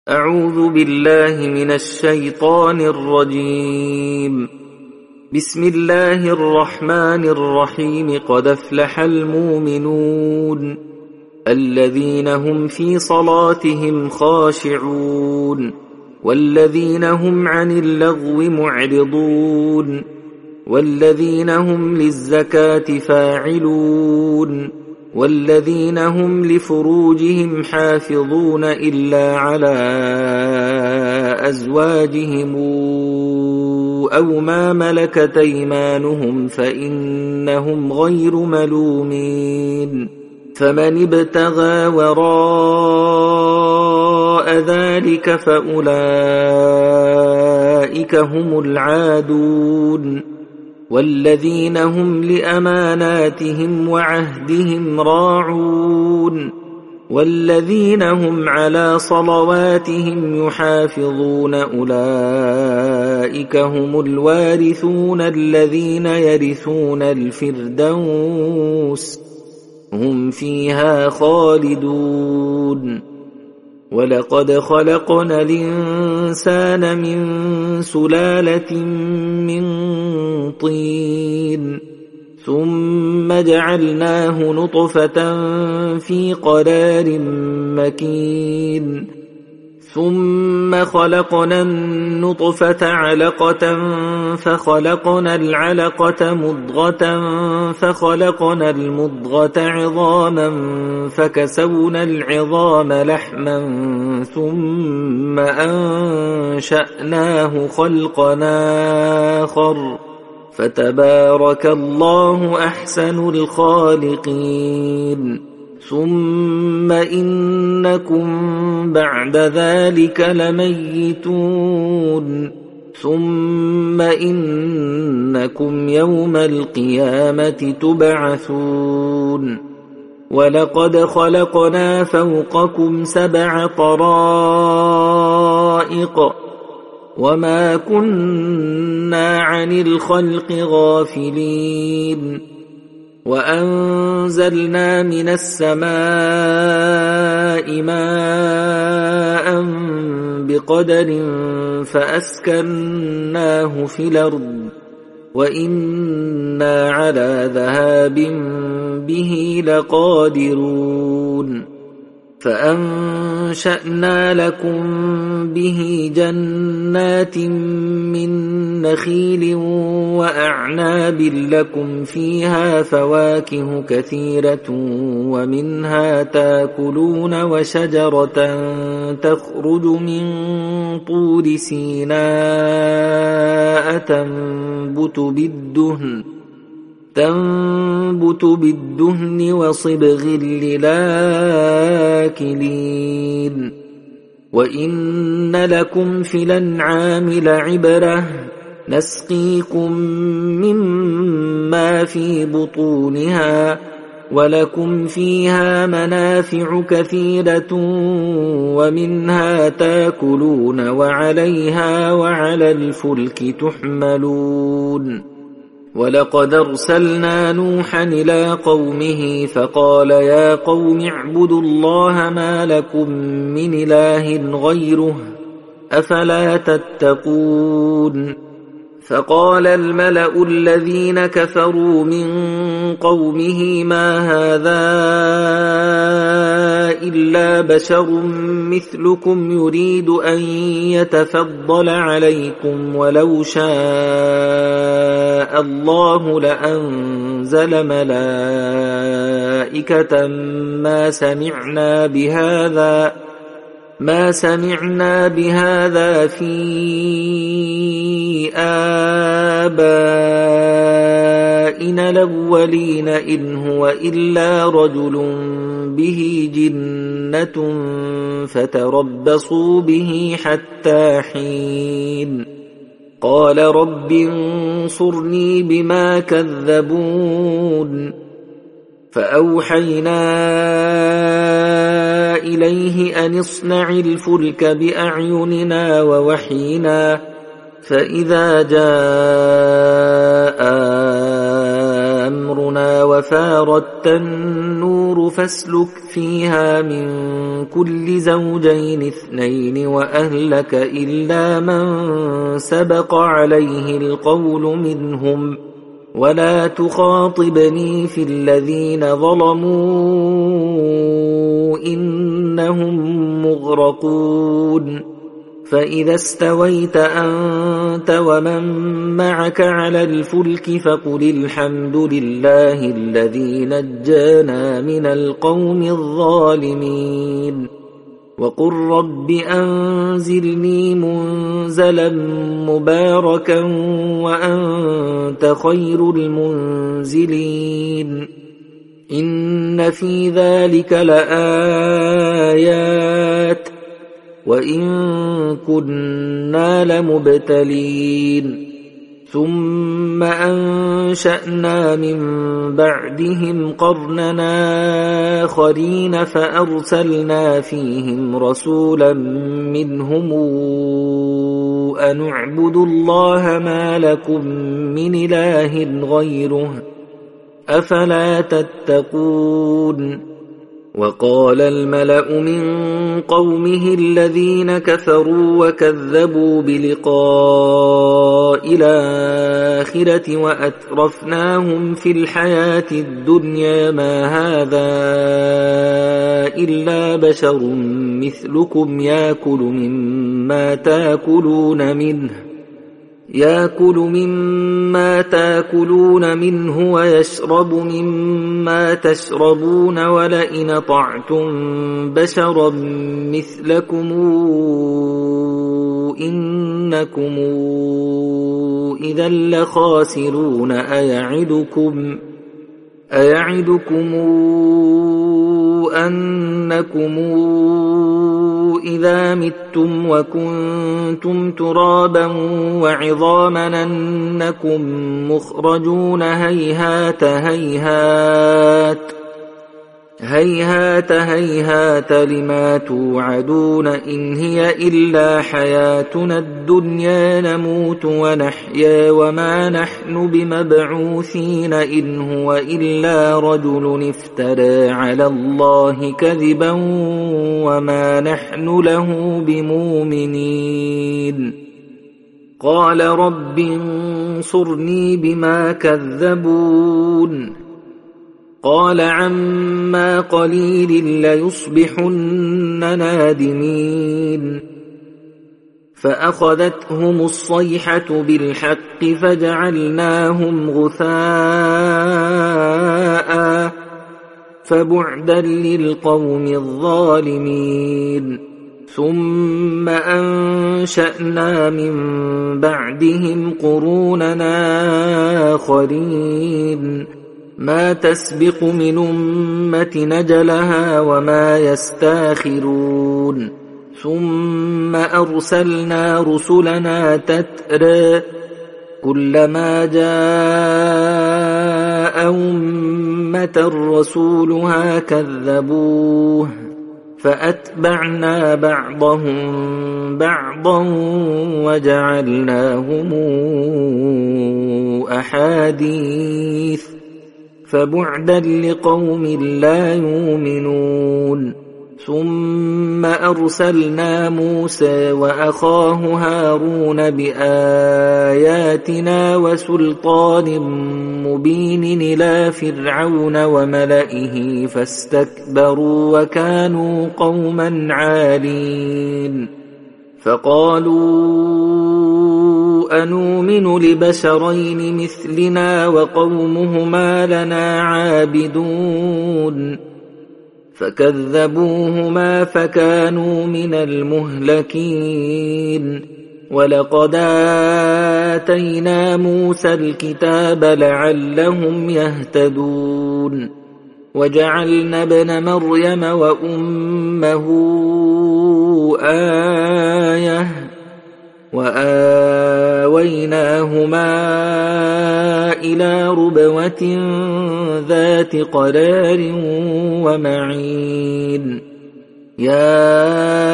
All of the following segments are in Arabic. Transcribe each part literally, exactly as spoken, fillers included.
أعوذ بالله من الشيطان الرجيم. بسم الله الرحمن الرحيم. قد أفلح المؤمنون الذين هم في صلاتهم خاشعون والذين هم عن اللغو معرضون والذين هم للزكاة فاعلون والذين هم لفروجهم حافظون إلا على أزواجهم أو ما ملكت أيمانهم فإنهم غير ملومين. فمن ابتغى وراء ذلك فأولئك هم العادون والذين هم لأماناتهم وعهدهم راعون والذين هم على صلواتهم يحافظون أولئك هم الوارثون الذين يرثون الفردوس هم فيها خالدون. ولقد خلقنا الإنسان من سلالة من طين ثم جعلناه نطفة في قرار مكين ثم خلقنا النطفة علقة فخلقنا العلقة مضغة فخلقنا المضغة عظاما فكسونا العظام لحما ثم أنشأناه خلقا آخر فتبارك الله أحسن الخالقين. ثم إنكم بعد ذلك لميتون ثم إنكم يوم القيامة تبعثون. ولقد خلقنا فوقكم سبع طرائق وما كنا عن الخلق غافلين وأنزلنا من السماء ماء بقدر فأسكناه في الأرض وإنا على ذهاب به لقادرون. فأنشأنا لكم به جنات من نخيل وأعناب لكم فيها فواكه كثيرة ومنها تاكلون وشجرة تخرج من طور سيناء تنبت بالدهن تنبت بالدهن وصبغ للآكلين. وإن لكم في الأنعام لعبرة نسقيكم مما في بطونها ولكم فيها منافع كثيرة ومنها تاكلون وعليها وعلى الفلك تحملون. ولقد أرسلنا نوحا إلى قومه فقال يا قوم اعبدوا الله ما لكم من إله غيره أفلا تتقون. فقال الملأ الذين كفروا من قومه ما هذا إلا بشر مثلكم يريد أن يتفضل عليكم ولو شاء الله لأنزل ملائكة ما سمعنا بهذا ما سمعنا بهذا في آبائنا الأولين إن هو إلا رجل به جنة فتربصوا به حتى حين. قال رب انصرني بما كذبون. فأوحينا إليه أن اصنع الفلك بأعيننا ووحينا فإذا جاء أمرنا وفارت النور النور فاسلك فيها من كل زوجين اثنين وأهلك إلا من سبق عليه القول منهم ولا تخاطبني في الذين ظلموا إنهم مغرقون فإذا استويت أنت ومن معك على الفلك فقل الحمد لله الذي نجانا من القوم الظالمين وقل رب أنزلني منزلا مباركا وأنت خير المنزلين إن في ذلك لآيات وإن كنا لمبتلين ثم أنشأنا من بعدهم قرننا آخرين فأرسلنا فيهم رسولا منهم أن اعبدوا الله ما لكم من إله غيره أفلا تتقون وقال الملأ من قومه الذين كفروا وكذبوا بلقاء الآخرة وأترفناهم في الحياة الدنيا ما هذا إلا بشر مثلكم يأكل مما تأكلون منه يأكل مما تأكلون منه ويشرب مما تشربون ولئن طعتم بشرا مثلكم إنكم إذا لخاسرون أيعدكم أيعدكم أنكم إذا متم وكنتم ترابا وعظاما أنكم مخرجون هيهات هيهات هيهات هيهات لما توعدون إن هي إلا حياتنا الدنيا نموت ونحيا وما نحن بمبعوثين إن هو إلا رجل افترى على الله كذبا وما نحن له بمؤمنين قال رب انصرني بما كذبون قال عما قليل ليصبحن نادمين فأخذتهم الصيحة بالحق فجعلناهم غثاء فبعدا للقوم الظالمين ثم أنشأنا من بعدهم قروننا آخرين ما تسبق من أمة نجلها وما يستاخرون ثم أرسلنا رسلنا تترى كلما جاء أمة رسولها كذبوه فأتبعنا بعضهم بعضا وجعلناهم أحاديث فبعدا لقوم لا يؤمنون ثم أرسلنا موسى وأخاه هارون بآياتنا وسلطان مبين إلى فرعون وملئه فاستكبروا وكانوا قوما عالين فقالوا أنؤمن لبشرين مثلنا وقومهما لنا عابدون فكذبوهما فكانوا من المهلكين ولقد آتينا موسى الكتاب لعلهم يهتدون وجعلنا ابن مريم وأمه آية وآويناهما إلى ربوة ذات قرار ومعين يا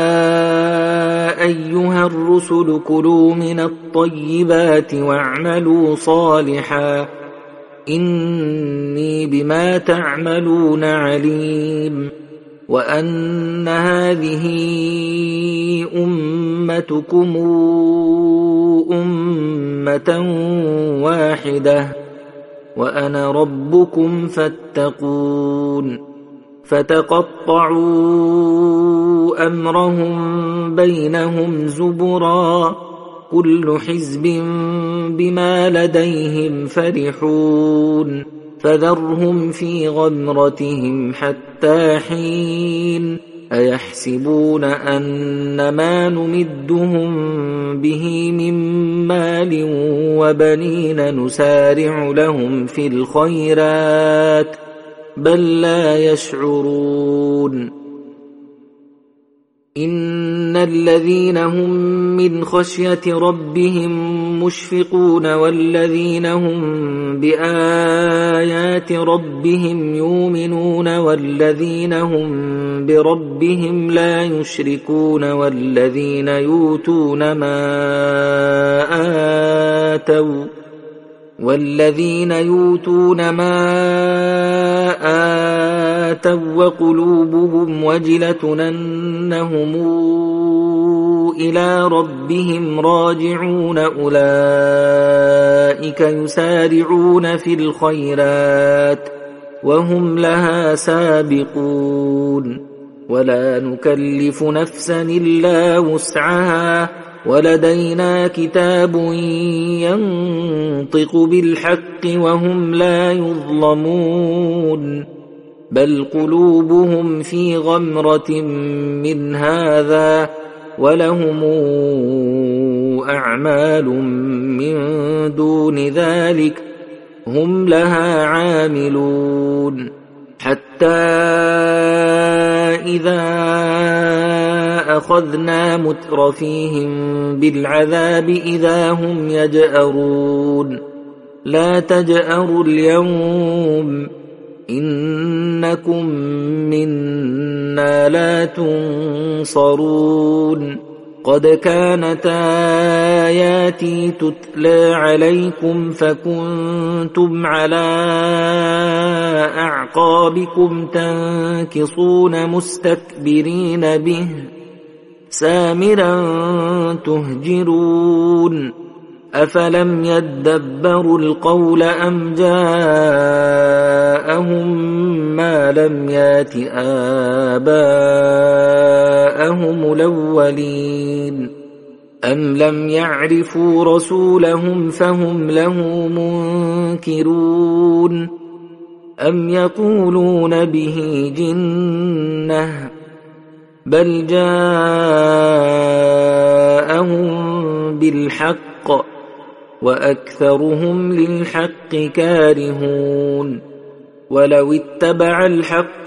أيها الرسل كلوا من الطيبات واعملوا صالحا إني بما تعملون عليم وأن هذه أمتكم أمة واحدة وأنا ربكم فاتقون فتقطعوا أمرهم بينهم زبرا كل حزب بما لديهم فرحون فذرهم في غمرتهم حتى حين أيحسبون أن ما نمدهم به من مال وبنين نسارع لهم في الخيرات بل لا يشعرون إن الذين هم من خشية ربهم مشفقون والذين هم بآيات ربهم يؤمنون والذين هم بربهم لا يشركون والذين يؤتون ما آتوا والذين يؤتون ما آتوا وقلوبهم وجلة أنهم إلى ربهم راجعون أولئك يسارعون في الخيرات وهم لها سابقون ولا نكلف نفسا إلا وسعها ولدينا كتاب ينطق بالحق وهم لا يظلمون بل قلوبهم في غمرة من هذا ولهم أعمال من دون ذلك هم لها عاملون حتى إذا أخذنا مترفيهم بالعذاب إذا هم يجأرون لا تجأروا اليوم إنكم منا لا تنصرون قد كانت آياتي تتلى عليكم فكنتم على أعقابكم تنكصون مستكبرين به سامرا تهجرون أفلم يدبروا القول أم جاءهم ما لم يات آباءهم الأولين أم لم يعرفوا رسولهم فهم له منكرون أم يقولون به جنة بل جاءهم بالحق وأكثرهم للحق كارهون ولو اتبع الحق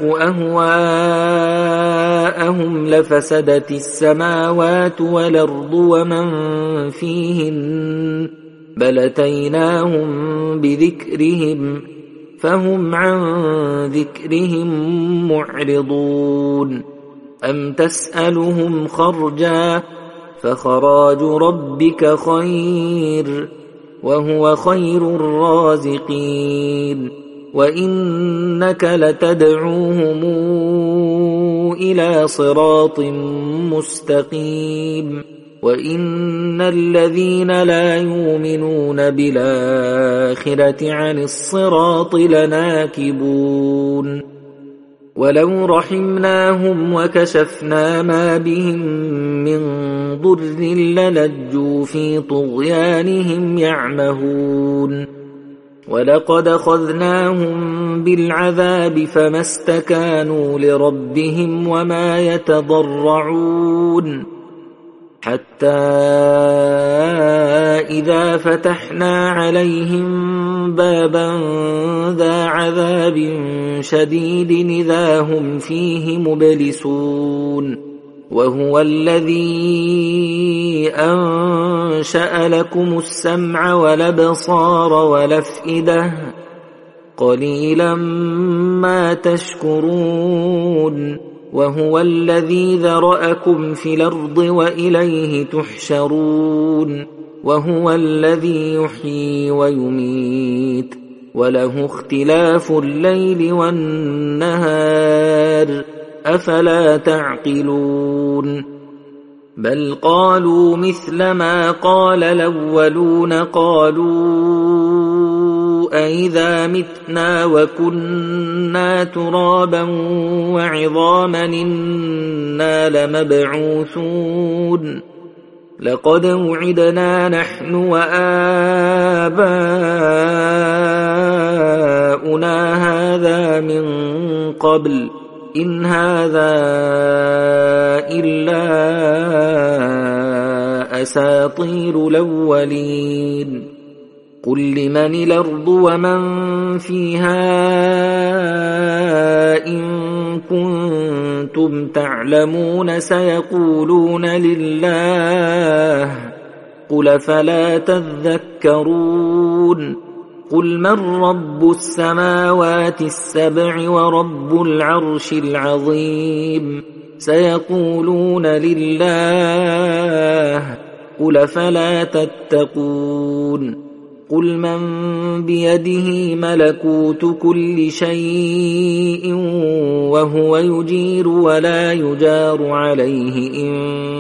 أهواءهم لفسدت السماوات والأرض ومن فيهن بل أتيناهم بذكرهم فهم عن ذكرهم معرضون أم تسألهم خرجا فخراج ربك خير وهو خير الرازقين وإنك لتدعوهم إلى صراط مستقيم وإن الذين لا يؤمنون بالآخرة عن الصراط لناكبون ولو رحمناهم وكشفنا ما بهم من ضر للجوا في طغيانهم يعمهون ولقد أخذناهم بالعذاب فما استكانوا لربهم وما يتضرعون حتى إذا فتحنا عليهم بابا ذا عذاب شديد إذا هم فيه مبلسون وهو الذي أنشأ لكم السمع والأبصار والأفئدة قليلا ما تشكرون وهو الذي ذرأكم في الأرض وإليه تحشرون وهو الذي يحيي ويميت وله اختلاف الليل والنهار أفلا تعقلون بل قالوا مثل ما قال الأولون قالوا أئذا متنا وكنا ترابا وعظاما إنا لمبعوثون لقد وعدنا نحن وآباؤنا هذا من قبل إن هذا إلا أساطير الأولين قل لمن الأرض ومن فيها إن كنتم تعلمون سيقولون لله قل فلا تذكرون قل من رب السماوات السبع ورب العرش العظيم سيقولون لله قل فلا تتقون قل من بيده ملكوت كل شيء وهو يجير ولا يجار عليه إن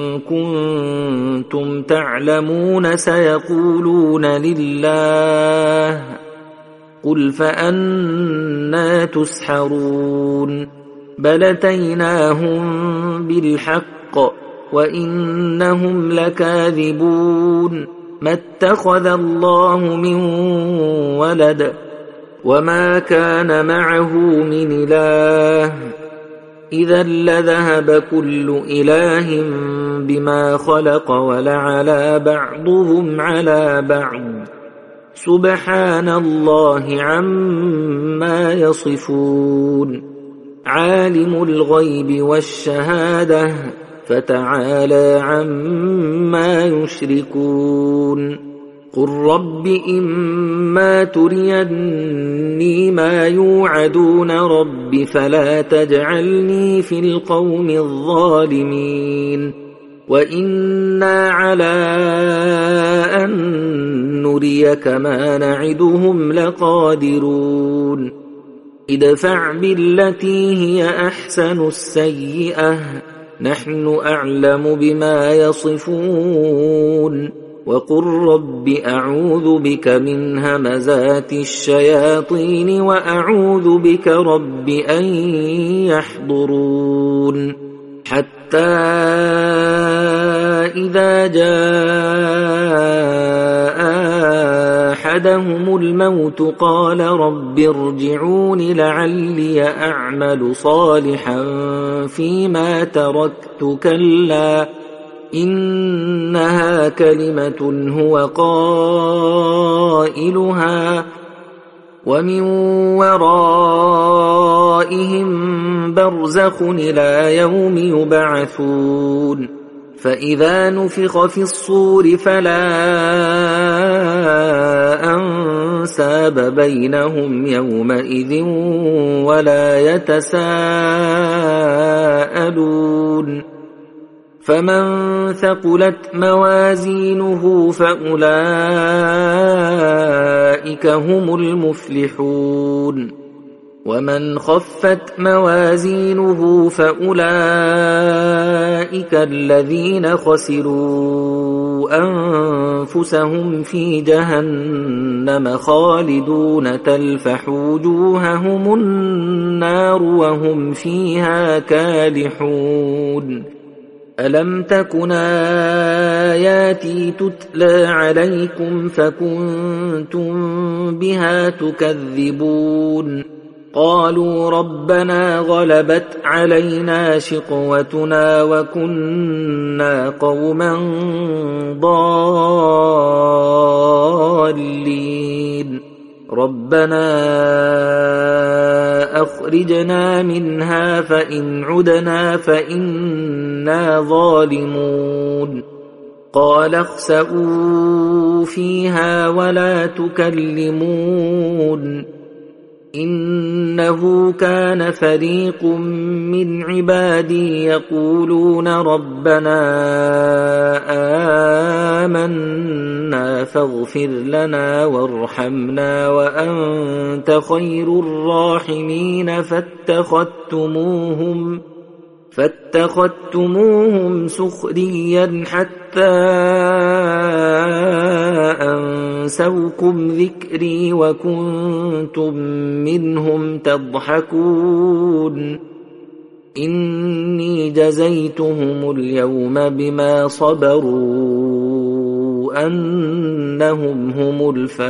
كنتم تعلمون سيقولون لله قل فأنى تسحرون بل أتيناهم بالحق وإنهم لكاذبون ما اتخذ الله من ولد وما كان معه من إله إذا لذهب كل إله بما خلق ولعلى بعضهم على بعض سبحان الله عما يصفون عالم الغيب والشهادة فتعالى عما يشركون قل رب إما تريني ما يوعدون رب فلا تجعلني في القوم الظالمين وإنا على أن نريك ما نعدهم لقادرون ادفع بالتي هي أحسن السيئة نحن أعلم بما يصفون وقل رب أعوذ بك من همزات الشياطين وأعوذ بك رب أن يحضرون حتى إذا جاء أحدهم الموت قال رب ارجعون لعلي أعمل صالحا فيما تركت كلا إنها كلمة هو قائلها ومن ورائهم برزخ إلى يوم يبعثون فإذا نفخ في الصور فلا أنساب بينهم يومئذ ولا يتساءلون فمن ثقلت موازينه فأولئك هم المفلحون ومن خفت موازينه فأولئك الذين خسروا أنفسهم في جهنم خالدون تلفح وجوههم النار وهم فيها كالحون ألم تكن آياتي تتلى عليكم فكنتم بها تكذبون قالوا ربنا غلبت علينا شقوتنا وكنا قوما ضالين ربنا أخرجنا منها فإن عدنا فإنا ظالمون قال اخسئوا فيها ولا تكلمون إنه كان فريق من عبادي يقولون ربنا آمنا فاغفر لنا وارحمنا وأنت خير الراحمين فاتخذتموهم فاتخذتموهم سخريا حتى أنسوكم ذكري وكنتم منهم تضحكون إني جزيتهم اليوم بما صبروا أنهم هم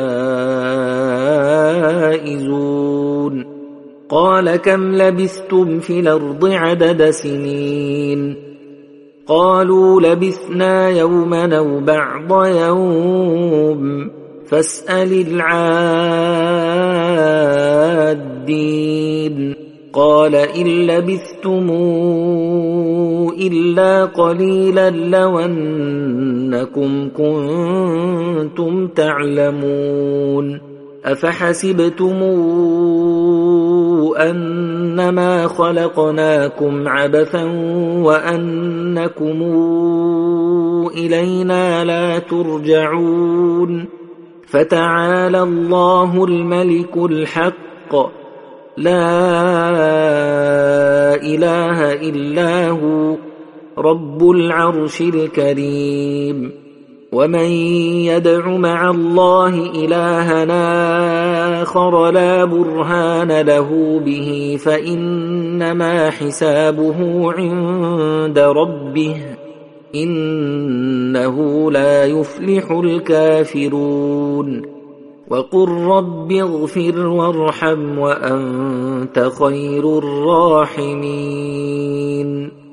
الفائزون قال كم لبثتم في الأرض عدد سنين قالوا لبثنا يوما أو بعض يوم فاسأل العادين قال إن لبثتم إلا قليلا لو أنكم كنتم تعلمون أفحسبتم أنما خلقناكم عبثا وأنكم إلينا لا ترجعون فتعالى الله الملك الحق لا إله إلا هو رب العرش الكريم ومن يدع مع الله إلهنا آخر لا برهان له به فإنما حسابه عند ربه إنه لا يفلح الكافرون وقل رب اغفر وارحم وأنت خير الراحمين